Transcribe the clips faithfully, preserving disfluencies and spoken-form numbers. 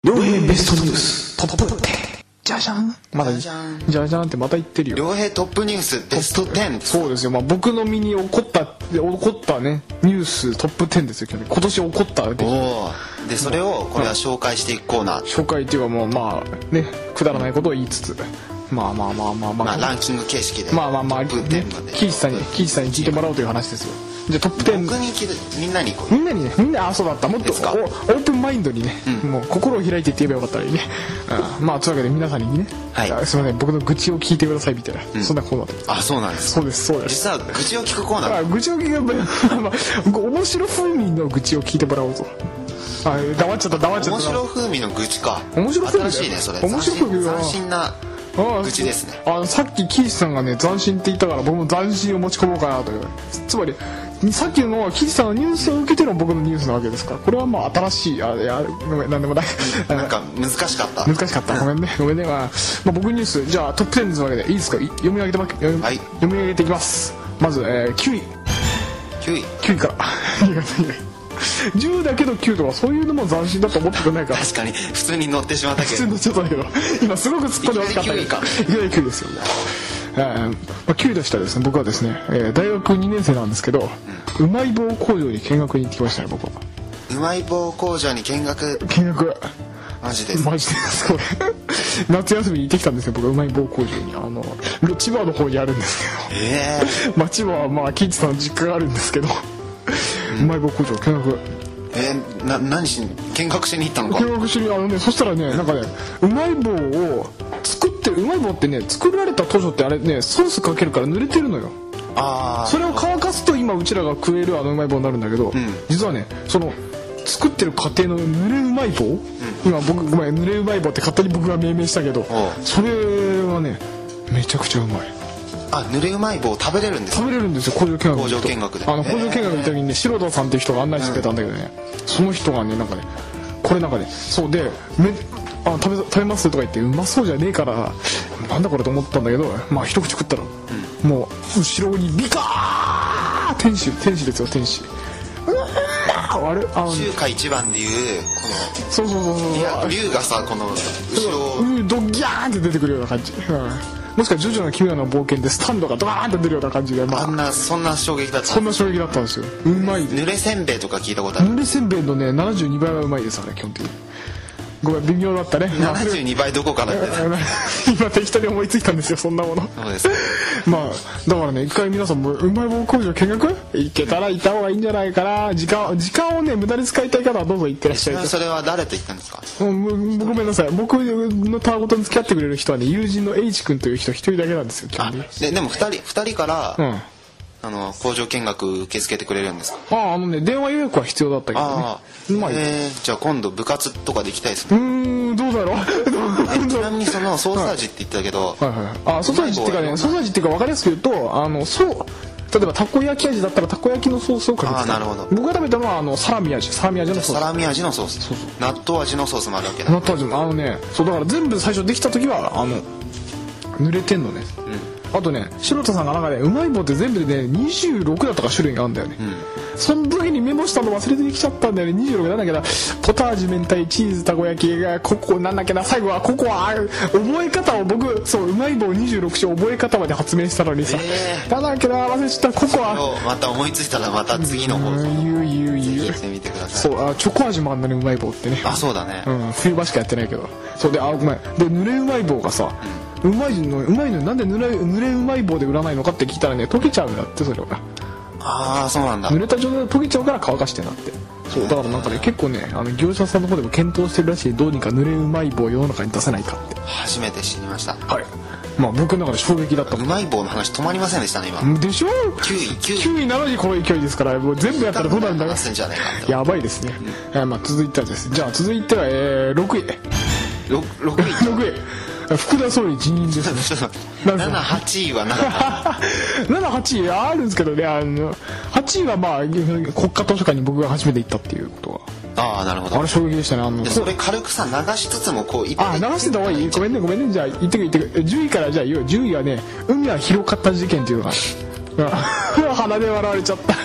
両平ベストニューストップテン。じゃじゃん。まだじゃじゃんじゃじゃんってまた言ってるよ。 両平トップニュースベストテン。 そうですよ。まあ僕の身に起こった起こったねニューストップテンですよ。今日今年起こったで。 おお。でそれをこれは紹介していくコーナー。 紹介っていうかもうまあねくだらないことを言いつつ、まあまあまあまあまあ、 まあランキング形式で。 まあまあまあトップテンまで。 キイチさんにキイチさんに聞いてもらおうという話ですよ。じゃあトップテン。 僕に聞いてみんなにこう。 みんなにね、みんなあそうだったもっとですかおオープンマインドにね、 うん、 もう心を開いてって言えばよかったらいいね、うん、まあというわけで皆さんにね、 はい、 すみません僕の愚痴を聞いてくださいみたいな、 うん、 そんなコーナーで。 あそうなんですそうですそうです。 実は愚痴を聞くコーナー。 あ愚痴を聞けばまあ面白風味の愚痴を聞いてもらおうと。あ黙っちゃった黙っちゃった。 面白風味の愚痴か。 面白風味新しいねそれ。 面白風味は斬新な愚痴ですね。 ああさっきキイチさんがね斬新って言ったから僕も斬新を持ち込もうかなという。つまりさっきのはキイチさんのニュースを受けての僕のニュースなわけですから、これはまあ新しいあいやごめんなんでもないなんか難しかった難しかったごめんねごめんね、まあ、まあ僕ニュースじゃあトップテンのわけでいいですか読み上げてま読み、 はい、 読み上げていきます。まず、えー、きゅういきゅういきゅういからじゅうだけどきゅうとかそういうのも斬新だと思ってくれないから。 確かに普通に乗ってしまったけど普通に乗っちゃったけど今すごく突っ込んでほしかったけどいきなりきゅういですよ。えーまあ、きゅういとしたらですね僕はですね、えー、大学にねん生なんですけど、うん、うまい棒工場に見学に行ってきましたね僕は。 うまい棒工場に見学見学マジですマジですこれ夏休みに行ってきたんですよ僕はうまい棒工場に。あの千葉の方にあるんですけど、 えーまあ、千葉はまあキイチさんの実家があるんですけどうまい棒工場見学。 えー、な何しに見学しに行ったのか。 見学しにあのねそしたらねなんかねうまい棒を作ってるうまい棒ってね作られた当初ってあれねソースかけるから濡れてるのよ。 あそれを乾かすと今うちらが食えるあのうまい棒になるんだけど、うん、実はねその作ってる過程の濡れうまい棒、うん、今僕ごめん濡れうまい棒って勝手に僕が命名したけどそれはねめちゃくちゃうまい。 あ濡れうまい棒食べれるんですか。 食べれるんですよ工場見学。 工場見学であの工場見学の時にね白田さんっていう人が案内してくれたんだけどね、うん、その人がねなんかねこれなんかねそうでめあ食べ食べますとか言ってうまそうじゃねえからなんだこれと思ったんだけどまあ一口食ったら、うん、もう後ろにビカー天使天使ですよ天使。あれあの中華一番でいうこのそうそうそうそう竜がさこの後ろをドギャーンって出てくるような感じ、うん、もしくはジョジョの奇妙な冒険でスタンドがドカーンって出るような感じで、まあ、 あんなそんな衝撃だった。 そんな衝撃だったんですよ。うまい。 濡れせんべいとか聞いたことある。 濡れせんべいのねななじゅうにばいはうまいですあれ基本的に。ごめん微妙だったね。 ななじゅうにばいどこからって今適当に思いついたんですよそんなもの。 そうですまあだからね一回皆さんもうまい棒工場見学行けたら行った方がいいんじゃないかな。時間時間をね無駄に使いたい方はどうぞ行ってらっしゃい。 それは誰と行ったんですか。 うん、ごめんなさい僕のたわごとに付き合ってくれる人はね友人の H 君という人一人だけなんですよ。 あででもふたりふたりから、 うんあの工場見学受け付けてくれるんですか。 ああのね電話予約は必要だったけどね。 ああ、まあ、えー、じゃあ今度部活とかで行きたいですね。うーんどうだろうちなみにそのソーサージって言ってたけど、 はいはいはい、あソーサージっていうかねソーサージっていうか分かりやすく言うとあのそう例えばたこ焼き味だったらたこ焼きのソースをかけてた。 あなるほど。 僕が食べたのはあのサラミ味サラミ味のソース。 サラミ味のソース。そうそう納豆味のソースもあるわけだ。 納豆味もあのねそうだから全部最初できた時はあの濡れてんのね、うん、あとね白田さんがなんかねうまい棒って全部でねにじゅうろくだったか種類があるんだよね、うん、その時にメモしたの忘れてきちゃったんだよね。にじゅうろくなんだけどポタージュ明太チーズたこ焼きがココなんだっけな最後はココア覚え方を僕そううまい棒にじゅうろく種覚え方まで発明したのにさ、えー、なんだっけな忘れちゃったココアまた思いついたらまた次の放送言う言う言うやってみてください。 そうあチョコ味もあんなにうまい棒ってね。 あそうだね、 うん、冬場しかやってないけどそうであごめんで濡れうまい棒がさ、うん、うまいのうまいのなんで濡れ濡れうまい棒で売らないのかって聞いたらね溶けちゃうんだってそれが。 ああそうなんだ。 濡れた状態で溶けちゃうから乾かしてなってそうだからなんかね結構ねあの業者さんの方でも検討してるらしいどうにか濡れうまい棒を世の中に出せないかって。 初めて知りました。 はいまあ僕の中で衝撃だった。 うまい棒の話止まりませんでしたね今でしょ。 きゅういきゅういきゅういなのにこの勢いですからもう全部やったらどうなるんだかやばいですね、うんえーまあ、続いてはですじゃあ続いては、えー、ろくいろくいろくい福田総理辞任ですねななはちいはなかったななはちいあるんですけどねあのはちいはまあ国家図書館に僕が初めて行ったっていうことはああなるほど。 あれ衝撃でしたね。あのそれ軽くさ流しつつもこういってあ流してた方がいい。ごめんねごめんねじゃあ言ってく言ってくじゅういからじゃあじゅういはね海は広かった事件っていうのが鼻で笑われちゃった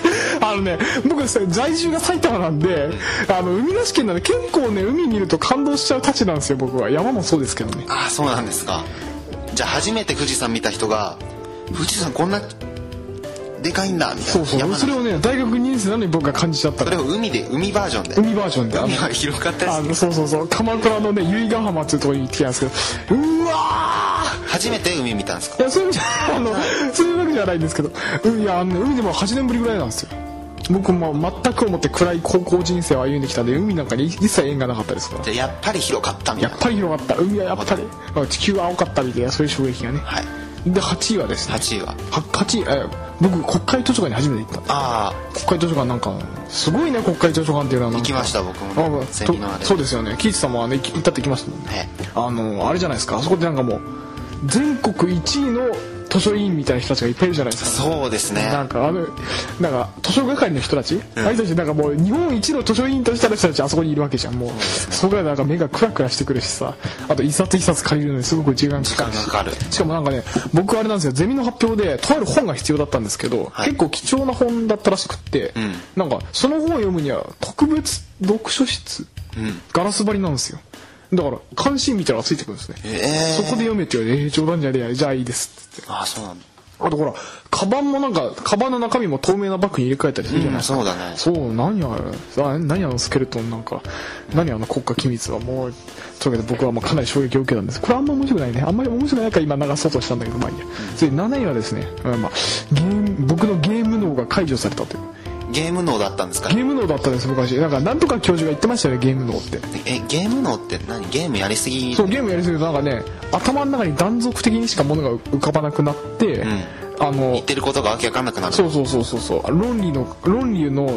あのね僕ですね在住が埼玉なんで、うん、あの海なし県なんで結構ね海見ると感動しちゃうたちなんですよ僕は。山もそうですけどね。 ああそうなんですか。じゃあ初めて富士山見た人が富士山こんなでかいんだみたいな。 そうそうそれをね大学にねん生なのに僕が感じちゃったら。 それを海で海バージョンで海バージョンで海が広かったですね。 そうそうそう鎌倉のね由比ヶ浜っていうところに行ってきたんですけどうわー初めて海見たんですか。 いやそういうあのそういうわけじゃないんですけどいやあの海でもはちねんぶりぐらいなんですよ。僕も全く思って暗い高校人生を歩んできたんで海なんかに一切縁がなかったですから。 じゃあやっぱり広かったみたいな。 やっぱり広かった海はやっぱり地球は青かったみたいなそういう衝撃がね。 はいではちいはですねはちいははちいえ僕国会図書館に初めて行った。 ああ国会図書館なんかすごいね国会図書館っていうのはなんか行きました僕も、ね、セミナーで。 そうですよねキイチさんもあの行ったって行きましたもんね。あのあれじゃないですかあそこってなんかもう全国いちいの図書委員みたいな人たちがいっぱいいるじゃないですか。 そうですね。 なんかあのなんか図書係の人たち、うん、ああいう人たちなんかもう日本一の図書委員としての人たちあそこにいるわけじゃんもう、うん、そこからなんか目がクラクラしてくるしさあと一冊一冊借りるのにすごく時間かかるしかかるしかもなんかね僕あれなんですよゼミの発表でとある本が必要だったんですけど、はい、結構貴重な本だったらしくって、うん、なんかその本を読むには特別読書室、うん、ガラス張りなんですよ。だから関心見たらついてくるんですね、えー、そこで読めって言われて、えー、冗談じゃねえやじゃあいいですって。 ああそうなんだ。 あとほらカバンもなんかカバンの中身も透明なバッグに入れ替えたりするじゃないですか、 うん、そうだね。 そう何あれあ何あのスケルトンなんか何あの国家機密はもうというわけで僕はもうかなり衝撃を受けたんです。これあんま面白くないねあんまり面白くないから今流そうとしたんだけどまあいいや、うん、それなないはですね、まあ、ゲーム僕のゲーム脳が解除されたという。 ゲーム脳だったんですか。 ゲーム脳だったんです昔。なんかなんとか教授が言ってましたよねゲーム脳って。 えゲーム脳って何。ゲームやりすぎ。 そうゲームやりすぎるとなんかね頭の中に断続的にしかものが浮かばなくなって、うんあの言ってることがわけわかんなくなる。 そうそうそうそうそう論理の論理の、うん、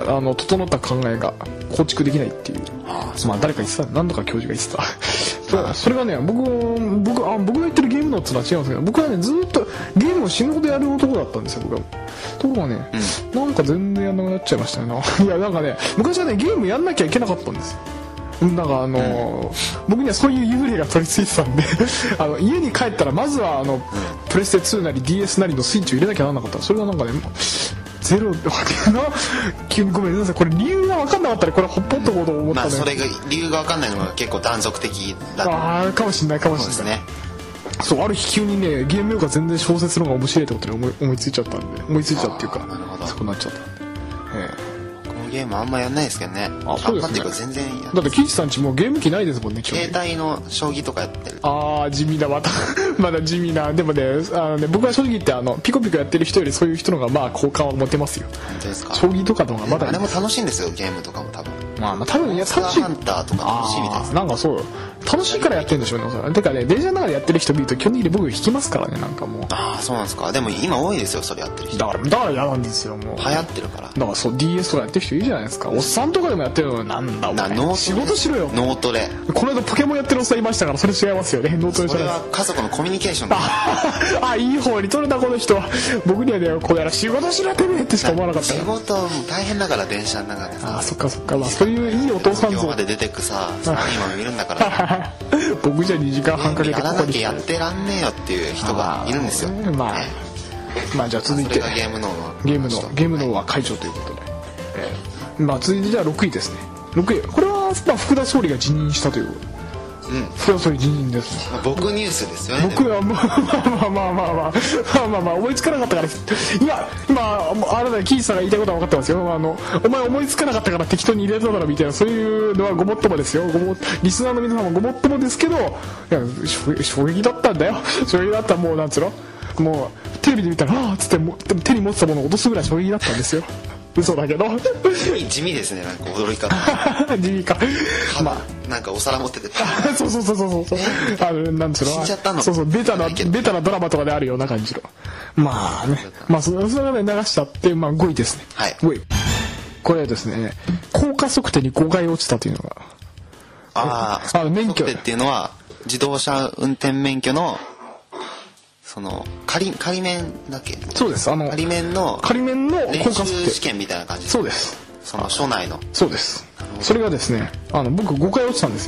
あの整った考えが構築できないっていう。ああまあ誰か言ってた何度か教授が言ってたそれがね僕僕あ僕が言ってるゲームのってのは違うんですけど僕はねずっとゲームを死ぬほどやる男だったんですよ僕は。ところがね、うん、なんか全然やんなくなっちゃいましたよないやなんかね昔はねゲームやんなきゃいけなかったんですよ。なんかあのーうん、僕にはそういう幽霊が取り付いてたんであの家に帰ったらまずはあの、うん、プレステツーなり ディーエス なりのスイッチを入れなきゃならなかった。それがなんかねゼロ急にごめんなさいこれ理由が分かんなかったらこれほっぽっとこうと思ったね、 まあ、それが理由が分かんないのが結構断続的だと。 ああかもしれないかもしれない。そうですね。そうある日急にねゲーム用が全然小説の方が面白いってことに思い思いついちゃったんで思いついちゃうっていうかそうなっちゃったんで、ええゲームあんまやんないですけどね。 あそうですね。 全然やだってキイチさんちもうゲーム機ないですもんね。 携帯の将棋とかやってる。 ああ地味だまたまだ地味な。でもねあのね僕は正直言ってあのピコピコやってる人よりそういう人のがまあ好感を持てますよ。 本当ですか。 将棋とかの方がまだあれも楽しいんですよゲームとかも多分。 まあまあ多分いや楽しい。 ハンターとか楽しいみたいです。 なんかそう楽しいからやってるんでしょうねそれ。てかね電車の中でやってる人見ると基本的に僕引きますからねなんかもう。 ああそうなんですか。でも今多いですよそれやってる人。 だからだから嫌なんですよもう。 流行ってるから。 だからそう ディーエス とかやってる人いるじゃないですか。おっさんとかでもやってるのなんだお前仕事しろよ。 脳トレ。 この間ポケモンやってるおっさんいましたからそれ違いますよね。脳トレじゃないです。 それは家族のコミュニケーションだ。 あいい方に取れたこの人は。僕にはねこれやら仕事しろってねってしか思わなかった仕事大変だから電車の中でさ。 あそっかそっか、まあ、そういういいお父さん像今日まで出てくさサラリーマンいるんだから僕じゃにじかんはんかけてやらなきゃやってらんねえよっていう人がいるんですよ。 まあ、ね、まあじゃあ続いてそれがゲーム脳のゲーム脳ゲーム脳は解除ということで、えー、まあ続いてじゃあろくいですね。ろくいこれは、まあ、福田総理が辞任したといううん、福田総理辞任です。 まあ、僕ニュースですよね。 僕はまあまあまあまあまあまあまあまあ思いつかなかったからいや今あれだキーさんが言いたいことは分かってますよ。あのお前思いつかなかったから適当に入れただろみたいなそういうのはごもっともですよ。ごもリスナーの皆さんもごもっともですけどいや衝撃だったんだよ。衝撃だったもうなんつうのもうテレビで見たらああっつっても手に持ってたものを落とすぐらい衝撃だったんですよ。嘘だけど地味ですね。なんか驚き方地味かまあなんかお皿持っててそうそうそうそうそうあのなんつうの死んじゃったのそうそうベタなベタなドラマとかであるような感じのまあねまあそれそれがね流しちゃってまあごいですね。 はいごいこれはですね高加速度にごかい落ちたというのがああ免許っていうのは自動車運転免許のその仮仮免だっけ。 そうですあの仮免の仮免の練習試験みたいな感じ。 そうですその署内のそうです。それがですねあの僕ごかい落ちたんですよ。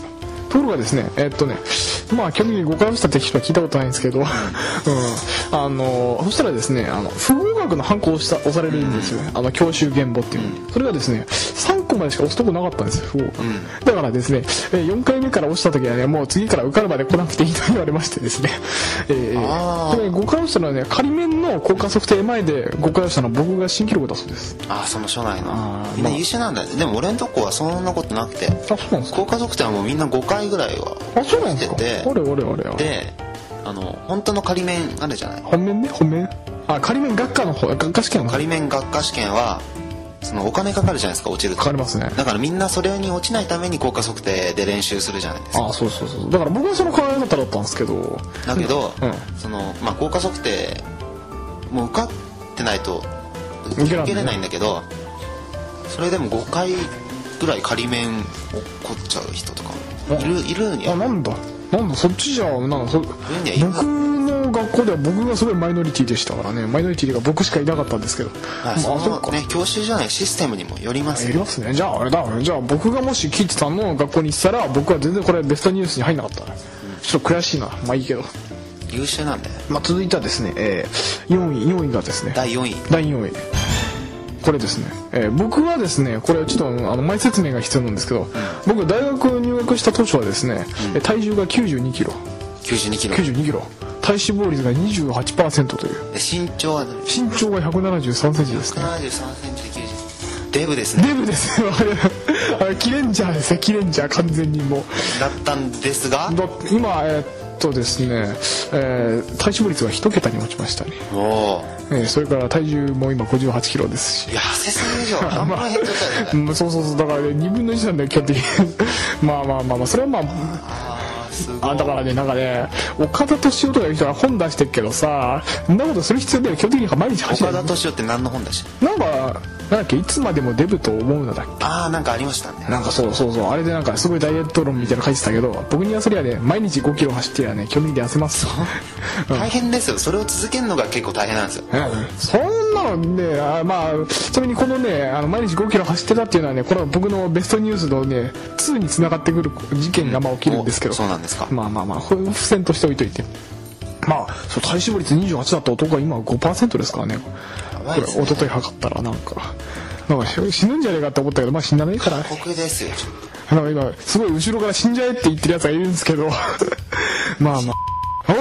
ところがですねえー、っとねまあ基本的に誤解をしたって人は聞いたことないんですけど、うん、あのそしたらですねあの不合格のハンコを押した押されるんですよね、あの教習原簿っていうの、うん、それがですねさんこまでしか押すとこなかったんですよ不合格、うん、だからですねよんかいめから押した時はねもう次から受かるまで来なくていいと言われましてですね、えー、これ誤解をしたのはね仮面の効果測定前で誤解をしたのは僕が新記録だそうです。 ああその初代のみんな優秀なんだ、まあ、でも俺のとこはそんなことなくて、あそうなんですか、効果測定はもうみんなごかいぐらいはしてて、 あれあれあれであの本当の仮面あるじゃない、 本面ね本面あ仮面学科の方学科試験の仮面学科試験はそのお金かかるじゃないですか、落ちるとかかりますね。 だからみんなそれに落ちないために効果測定で練習するじゃないですか。 あそうそうそう、だから僕はその考え方だったんですけど、 だけど、うん、そのまあ効果測定もう受かってないと受けれないんだけど、それでもごかいぐらい仮面落っこっちゃう人とかいるいるんや。 あなんだなんだそっちじゃなんかそ僕の学校では僕がすごいマイノリティでしたからね、マイノリティが僕しかいなかったんですけど、 まあ、そのね教習じゃないシステムにもよりますね。よりますね。じゃああれだじゃあ僕がもしキッチさんの学校に行ってたら僕は全然これベストニュースに入んなかった、うん、ちょっと悔しいな。まあいいけど優秀なんだよ。 まあ続いてはですね、えー、よんいよんいがですねだいよんいだいよんいこれですね、えー、僕はですねこれちょっとあの前説明が必要なんですけど、うん、僕大学入学した当初はですね、うん、体重がきゅうじゅうにキロきゅうじゅうにキロきゅうじゅうにキロ体脂肪率が にじゅうはちパーセント という。 身長は身長がひゃくななじゅうさんセンチですね。 ひゃくななじゅうさんセンチできゅうじゅうデブですね。 デブですあれキレンジャーですね、キレンジャー完全にもうだったんですがだ今えー、っとですね、えー、体脂肪率が一桁に落ちましたね。 おえー、それから体重も今ごじゅうはちキロですし、 痩せすぎ以上半分減っちゃったよね、 まあ、そうそうそうだから、ね、にぶんのいちなんだよ基本的にまあまあまあまあそれはまああだからねなんかね岡田斗司夫とかいう人が本出してるけどさそんなことする必要ないよ。基本的に毎日走る。 岡田斗司夫って何の本出してる？なんかなんだっけいつまでもデブと思うのだっけ。 ああなんかありましたね。 なんかそうそうそうあれでなんかすごいダイエット論みたいなの書いてたけど僕にはそれはね毎日ごキロ走ってりゃね基本的に痩せます。 大変ですよ。それを続けるのが結構大変なんですよ、 うん、そんなのねあまあちなみにこのねあの毎日ごキロ走ってたっていうのはねこれは僕のベストニュースのねにに繋がってくる事件がまあ起きるんですけど、うん、 そうなんですか。 まあまあまあ付箋としておいといてまあそう体脂肪率にじゅうはちだった男が今は ごパーセント ですからね。これ一昨日測ったらなんかなんか死ぬんじゃねえかって思ったけどまあ死んだねえからね。 過酷ですよ。 なんか今すごい後ろから死んじゃえって言ってるやつがいるんですけどまあまあお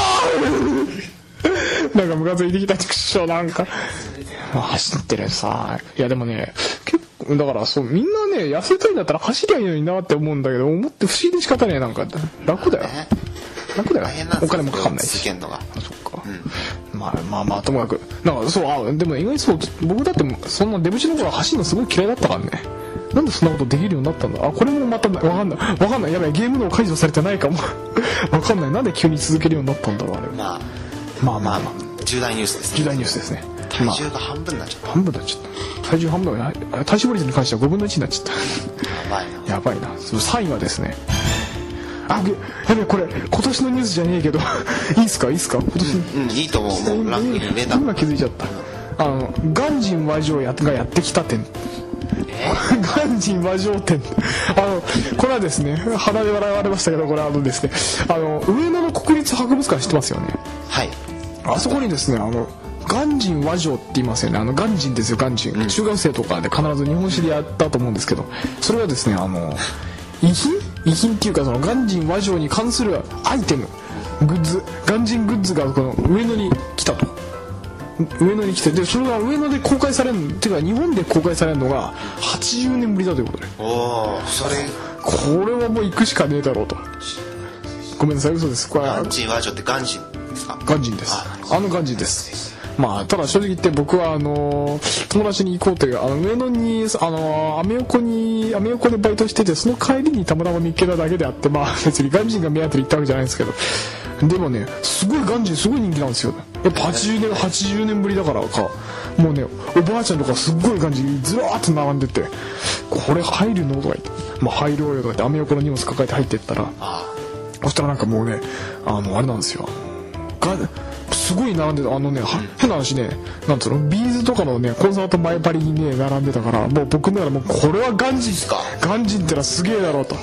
ーなんかムカついてきた畜生なんか走ってるさ。いやでもね結構だからそうみんなね痩せたいんだったら走りゃいいのになって思うんだけど思って不思議で仕方ねえ。なんか楽だよ楽だよ。お金もかかんないし。 のがあそっか、うん、まあまあまあともかくなんかそうあでも意外にそう僕だってそんなデブチの頃は走るのすごい嫌いだったからね。なんでそんなことできるようになったんだ。あこれもまた分かんない分かんないやばいゲームの解除されてないかも分かんないなんで急に続けるようになったんだろうあれ。 まあまあまあまあ重大ニュースですね。 重大ニュースですね。 体重が半分になっちゃった、まあ、半分になっちゃった体重半分体脂肪率に関してはごぶんのいちになっちゃったやばいなやばいな。そのさんいはですねあやべこれ今年のニュースじゃねえけどいいっすかいいっすか今年、 うん、うん、いいと思う。もうランクに入れた。 今気づいちゃった。あのガンジン和上やがやってきた点ガンジン和上店あのこれはですね鼻で笑われましたけどこれはあのですねあの上野の国立博物館知ってますよね。 はいあそこにですねあのガンジン和上って言いますよね。あのガンジンですよガンジン、うん、中学生とかで必ず日本史でやったと思うんですけどそれはですねあの遺品遺品っていうかそのガンジン和上に関するアイテムグッズガンジングッズがこの上野に来たと上野に来てでそれが上野で公開されるっていうか日本で公開されるのがはちじゅうねんぶりだということでおそれこれはもう行くしかねえだろうと。ごめんなさい嘘です。これガンジン和上ってガンジンですか。 ガンジンです。 あ, あのガンジンです。まあただ正直言って僕はあの友達に行こうというあの上野にあのアメ横にアメ横でバイトしててその帰りにたまたま見つけただけであってまあ別にガンジンが目当てで行ったわけじゃないんですけどでもねすごいガンジンすごい人気なんですよ。やっぱはちじゅうねんはちじゅうねんぶりだからかもうねおばあちゃんとかすっごいガンジンずらーっと並んでてこれ入るのとか言ってまあ入ろうよとか言ってアメ横の荷物抱えて入ってったらそしたらなんかもうねあのあれなんですよガすごい並んでたあのね、うん、変な話ねなんつうのビーズとかのねコンサート前パリにね並んでたからもう僕ならもうこれはガンジンかガンジンってのはすげえだろうと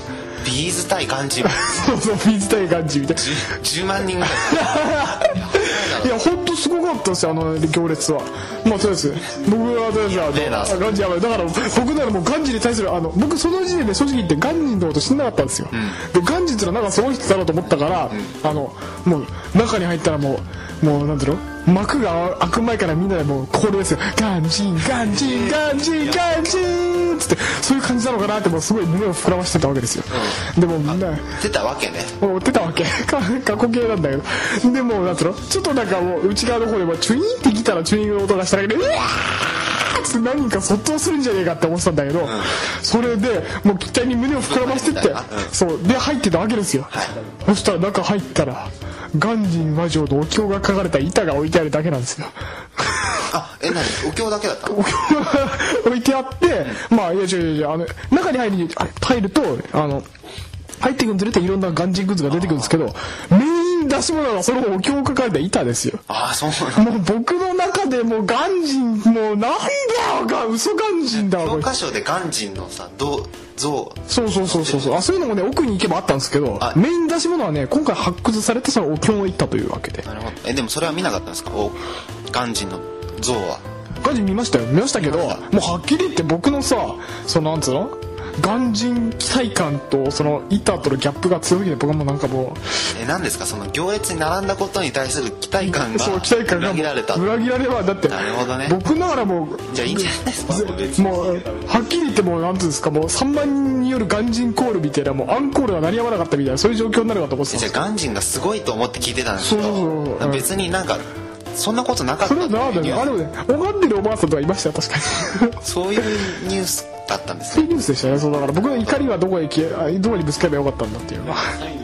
ビーズ対ガンジンそうそうビーズ対ガンジンみたいな 10, じゅうまんにんぐらいいや本当すごかったですよあの行列は。まあとりあえず僕はとりあえずガンジンやばいだから僕ならもうガンジンに対するあの僕その時点で正直言ってガンジンのこと知んなかったんですよ、うん、でガンジンってのはなんかすごい人だろうと思ったから、うん、あのもう中に入ったらもうもうなんていうの幕が開く前からみんなでもうコールですよガンジンガンジンガンジンガンジンつってそういう感じなのかなってもうすごい胸を膨らましてたわけですよ、うん、でもみんな出たわけねもう出たわけ過去形なんだけどでもなんつうのちょっとなんかもう内側の方でもチュイーンってきたらチュイーンの音がしただけでうわーっつって何人かそっとするんじゃねえかって思ってたんだけど、うん、それでもう期待に胸を膨らませてって、うん、そうで入ってたわけですよ、はい、そしたら中入ったらガンジン魔女のお経が書かれた板が置いてあるだけなんですよあえ何お経だけだったのお経が置いてあって、うん、まあいや違う違うあの中に入り入るとあの入っていくにつれていろんなガンジングッズが出てくるんですけどメイン出し物はそのお経を書かれた板ですよ。 ああそうなのもう僕の中でもうガンジンもうなんだよが嘘ガンジンだわ教科書でガンジンのさどう像そうそうそうそうそうあそういうのもね奥に行けばあったんですけどメイン出し物はね今回発掘されてそのお経を言ったというわけで。 なるほどえでもそれは見なかったんですかおガンジンの像は。 ガンジン見ましたよ見ましたけどもうはっきり言って僕のさそのなんつうのガンジン期待感とその板とのギャップが強すぎて僕はもうなんかもうえ何ですかその行列に並んだことに対する期待感がそう期待感が裏切られた裏切られはだってなるほどね僕ながらもうじゃあいいんじゃないですか別にもうはっきり言ってもうなんていうんですかもうさんまんにんによるガンジンコールみたいなもうアンコールが鳴りやまなかったみたいなそういう状況になるかと思ってたんですじゃあガンジンがすごいと思って聞いてたんですけどそうそうそう、うん、 別になんかそんなことなかったそれはなかったねあでもね拝んでるおばあさんとかいましたよ確かにそういうニュースだったんですねそういうニュースでしたねそうだから僕の怒りはどこへ消えどこにぶつければよかったんだっていうのは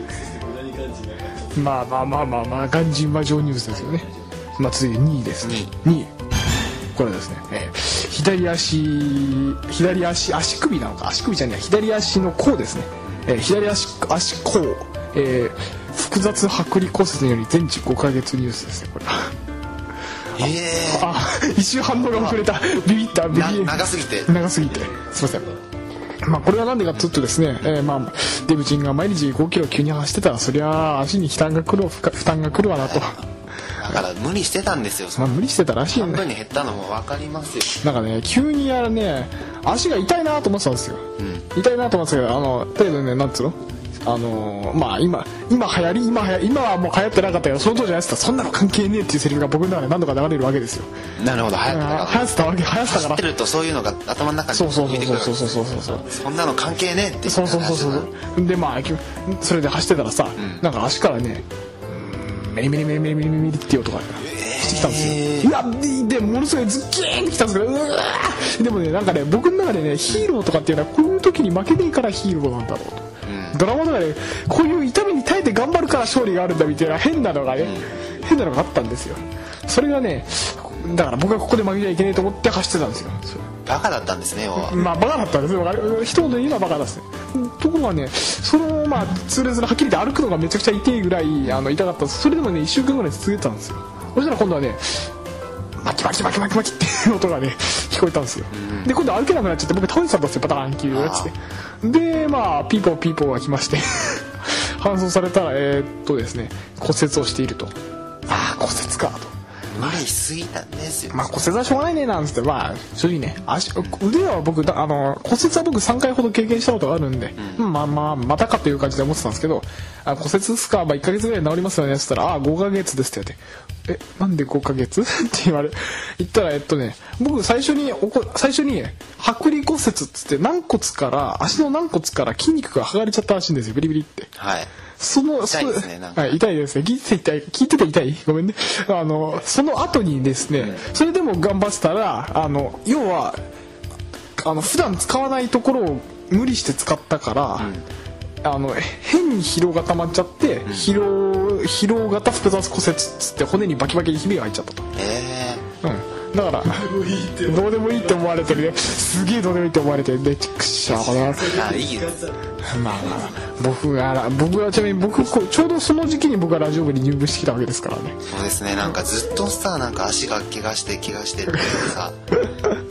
まあまあまあまあまあガンジン魔女ニュースですよね。まあ続いてにいですねにいこれですね、えー、左足左足足首なのか足首じゃねえ左足の甲ですね、えー、左足足甲、えー、複雑剥離骨折により全治ごかげつニュースですねこれえー、 あ一瞬反応が遅れたビビったビビ長すぎて長すぎてすいません。まあこれはなんでかというとですね、えー、まあデブチンが毎日ごキロ急に走ってたらそりゃ足に負担がくる負担がくるわなと。 だから無理してたんですよ。 まあ無理してたらしいよね。 半分に減ったのも分かりますよ。 なんかね急にやらね足が痛いなと思ってたんですよ、うん、痛いなと思ってたけどあのとりあえずねなんつうのあのー、まあ今今流行り今流行今はもう流行ってなかったけどその当時流行ってたそんなの関係ねえっていうセリフが僕の中で何度か流れるわけですよ。 なるほど流行ってた流行ってたわけ流行ってたから走ってるとそういうのが頭の中にそうそうそうそうそうそうそうそんなの関係ねえってそうそうそうそうでまあそれで走ってたらさ、うん、なんか足からねメリメリメリメリメリメリっていう音がしてきたんですよ。いやでものすごいズッキーンってきたんですけどうわでもねなんかね僕の中でねヒーローとかっていうのはこういう時に負けねえからヒーローなんだろうと。ドラマとかでこういう痛みに耐えて頑張るから勝利があるんだみたいな変なのがね、うん、変なのがあったんですよ。それがねだから僕はここで負けちゃいけないと思って走ってたんですよ。 バカだったんですね。 まあバカだったんですよ。一言で言えばバカですね。ところがねそのまあ痛烈なはっきり言って歩くのがめちゃくちゃ痛いぐらいあの痛かったんです。それでもねいっしゅうかんぐらい続けてたんですよ。そしたら今度はねマキマキマキマキマキっていう音がね聞こえたんですよ、うん、で今度歩けなくなっちゃって僕倒れてたんですよパターンキューやつってでまあピーポーピーポーが来まして搬送されたらえー、っとですね骨折をしていると。ああ骨折かと無理しすぎたんですよ。 まあ骨折はしょうがないねなんつってまあ正直ね足腕は僕あの骨折は僕さんかいほど経験したことがあるんで、うん、まあまあまたかという感じで思ってたんですけどあ骨折ですか、まあ、いっかげつぐらい治りますよねって言ったらあごかげつですって言ってえなんでごかげつって言われ言ったらえっとね僕最初におこ最初に剥離骨折っつって軟骨から足の軟骨から筋肉が剥がれちゃったらしいんですよビリビリって。 はいその痛いですねなんか、 はい、痛いですね聞いてて痛い聞いてて痛いごめんねあのその後にですね、うん、それでも頑張ってたらあの要はあの普段使わないところを無理して使ったから、うん、あの変に疲労が溜まっちゃって、うん、疲労疲労型複雑骨折っつって骨にバキバキにひびが入っちゃったと。 へえー、うんだからどうでもいいって思われてるねすげえどうでもいいって思われてるねちくしょうこれあいいですまあまあ僕が僕はちなみに僕ちょうどその時期に僕はラジオ部に入部してきたわけですからね。 そうですねなんかずっとさなんか足が怪我して怪我してってさ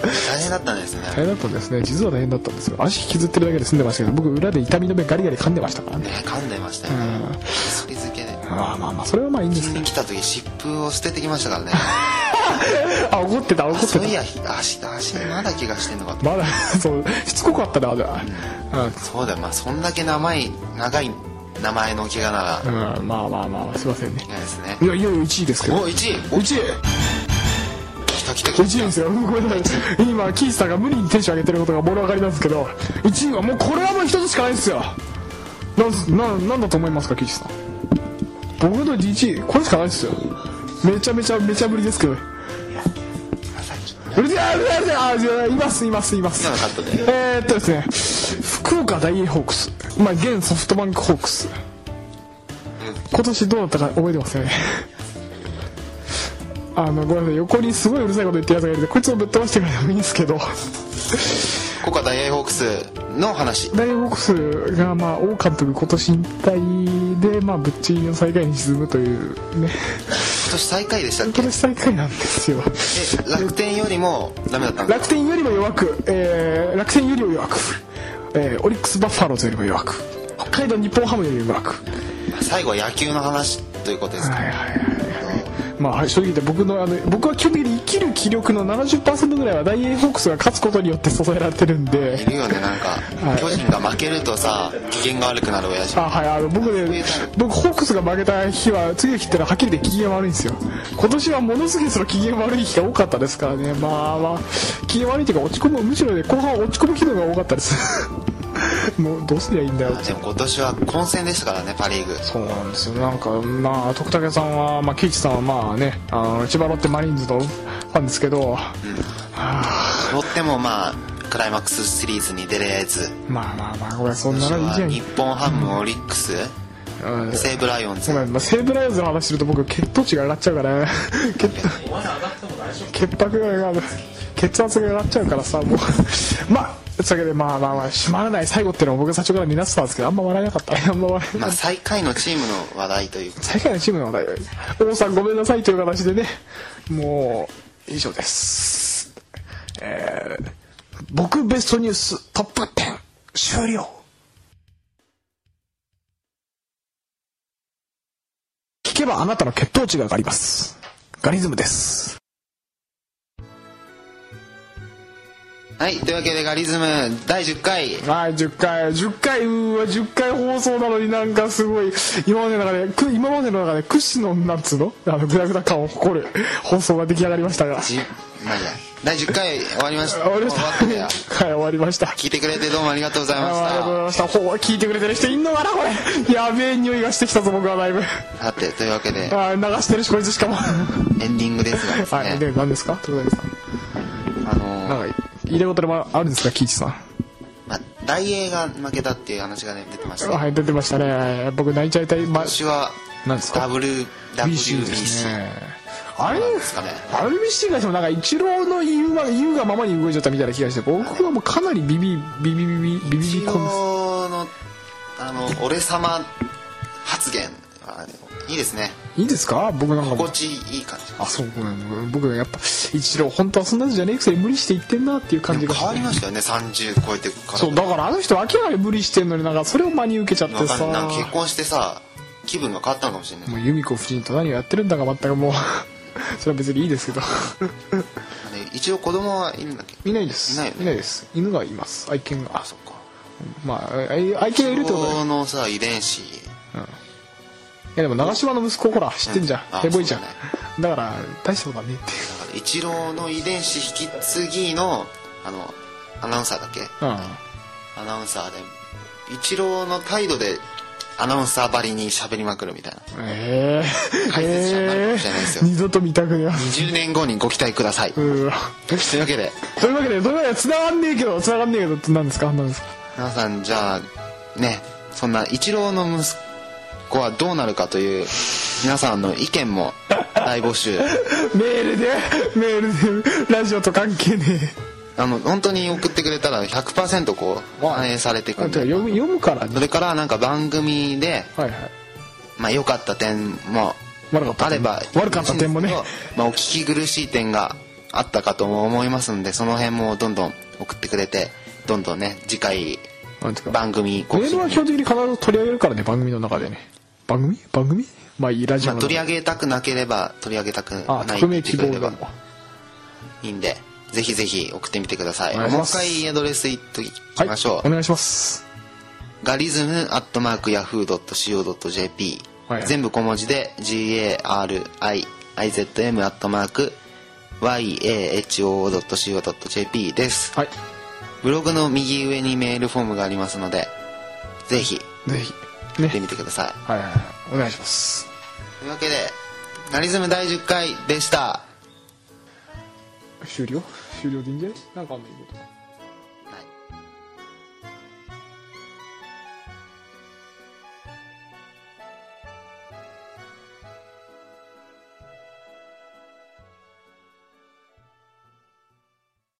大変だったんですね。 大変だったんですね。実は大変だったんですよ。足引きずってるだけで済んでましたけど、僕裏で痛み止めガリガリ噛んでましたからね。 ね、噛んでましたよね。薬漬けで。 ああまあまあそれはまあいいんですけど。 来た時湿布を捨ててきましたからね。 あ怒ってた怒ってた。 そういや足足まだ怪我してんのかと。 まだそうしつこかったなあれは。 うん、そうだよ。まあそんだけ長い長い名前の怪我なら。うんまあまあまあすいませんね。 いやですね。 いやいよいよいちいですけど。 おいちい。 いちい。 来た来た来た。 いちいですよ。ごめんなさい。今キースさんが無理にテンション上げてることが物分かりなんですけど、いちいはもうこれはもう一つしかないですよ。なんななんだと思いますかキースさん。僕のいちいこれしかないですよ。めちゃめちゃめちゃぶりですけど。うるせえうるせえあいますいますいます。えーっとですね福岡ダイエーホークス、まあ現ソフトバンクホークス、今年どうだったか覚えてますよね。あのごめんなさい横にすごいうるさいこと言ってるやつがいるんでこいつをぶっ飛ばしてくれてもいいんですけど。 福岡ダイエーホークスの話。 ダイエーホークスがまあ王監督今年引退でまあぶっちぎりの最下位に沈むというね。 今年最下位でしたっけ。 今年最下位なんですよ。 え楽天よりもダメだったんですか。 楽天よりも弱く、えー、楽天よりも弱く、えー、オリックスバファローズよりも弱く、北海道日本ハムよりも弱く。 最後は野球の話ということですか。 はいはいはいはい。まあ正直言って僕のあの僕は基本的に生きる気力の ななじゅっパーセント ぐらいはダイエーホークスが勝つことによって支えられてるんで。 いるよねなんか、はい、巨人が負けるとさ機嫌が悪くなる親父。 あはいあの僕ね僕ホークスが負けた日は次の日ってのははっきり言って機嫌悪いんですよ。今年はものすごいその機嫌悪い日が多かったですからね。まあまあ機嫌悪いっていうか落ち込むむしろね後半落ち込む日が多かったです。もうどうすりゃいいんだよ。 でも今年は混戦でしたからねパ・リーグ。 そうなんですよ。なんかまあ徳武さんはまあ木内さんはまあねあの千葉ロッテマリーンズのファンですけど、うん、はあ、ロッテもまあクライマックスシリーズに出れず、 まあまあまあごめんそんなのいいじゃん。 日本ハム、オリックス、うん、西武ライオンズ。 ごめん、まあ、西武ライオンズの話すると僕血糖値が上がっちゃうから血白が上がる血圧が上がっちゃうからさもうまあそれでまあまあまあ閉まらない最後っていうのを僕最初から見なってたんですけどあんま笑えなかった。あんま笑えなかった。 まあ最下位のチームの話題という最下位のチームの話題王さんごめんなさいという形でねもう以上です。えー、僕ベストニューストップじゅう終了。聞けばあなたの血糖値が上がります。ガリズムです。 はい、というわけでガリズムだいじゅっかい。 はいじゅっかいじゅっかいうわじゅっかい放送なのになんかすごい今までの中で今までの中で屈指のなんつうのあのグダグダ感を誇る放送が出来上がりましたが、 じまあいいやだいじゅっかい終わりました。 終わりました終わはい終わりました。 聞いてくれてどうもありがとうございました。 ありがとうございました。ほう聞いてくれてる人いんのかなこれ。やべえ匂いがしてきたぞ僕はだいぶ。 さてというわけであ流してるしこいつしかもエンディングですがですね。 はいで何ですか徳谷さん。 あのー、 なんか入れ事でもあるんですか喜一さん。 まあ、大英が負けたっていう話がね出てましたね。 はい出てましたね。僕泣いちゃいたい、ま、 私は何ですかダブリューダブリュービーシーあれですかね。ダブリュービーシー がしてもなんかイチローの言うが言うがままに動いちゃったみたいな気がして僕はもうかなりビビビビビビビビビビイチローのあの俺様発言いいですね。 いいですか。僕なんか心地いい感じ。 あそうごめん僕やっぱイチロー本当はそんなやつじゃねえくせに無理して言ってんなっていう感じが変わりましたよねさんじゅう超えてから。 そうだからあの人明らかに無理してんのになんかそれを真に受けちゃってさなんか結婚してさ気分が変わったのかもしれない。 もう由美子夫人と何をやってるんだか全くもうそれは別にいいですけど一応子供はいるんだっけ。 いないです。いないよね。いないです。犬がいます愛犬が。 あそっか。 まあ愛犬がいるってことだのさ遺伝子、 うんいやでも長嶋の息子ほら知ってんじゃん、うん、ヘボいじゃん だ,、ね、だから大したことはねっていう。だからイチローの遺伝子引き継ぎのあのアナウンサーだっけ、うん、アナウンサーでイチローの態度でアナウンサーばりに喋りまくるみたいな。 ええー、 解説者になるかもしれないですよ。 二度と見たくねえ。 にじゅうねんごにご期待ください。というわけでというわけでというわけで繋がんねえけど繋がんねえけどって何ですか何ですか。 皆さんじゃあねそんなイチローの息子ここはどうなるかという皆さんの意見も大募集。メールでメールでラジオと関係ねえ。あの本当に送ってくれたら ひゃくパーセント こう反映されてくるんで読む読むからね。 それからなんか番組で、はいはい、まあ良かった点もあれば悪かった点もね、 まあ、お聞き苦しい点があったかと思いますので、その辺もどんどん送ってくれて、どんどんね次回番組メールは基本的に必ず取り上げるからね、番組の中でね。番組番組まあいいラジオの、 まあ、取り上げたくなければ取り上げたくないって匿名言ってくれれば希望いいんで、ぜひぜひ送ってみてください。 もうもう一回アドレス言っときましょう、 はい、お願いします。 ガリズムアットマークヤフードットシーオードットジェーピー、はい、全部小文字で ガリズム アットマーク ワイエーエイチオードットシーオードットジェーピー です、はい、ブログの右上にメールフォームがありますので、ぜひぜひ見てみてください、ね、 はいはいはい、お願いします。 というわけでガリズムだいじゅっかいでした。 終了終了でいいんじゃない？なんかあんのいいこと。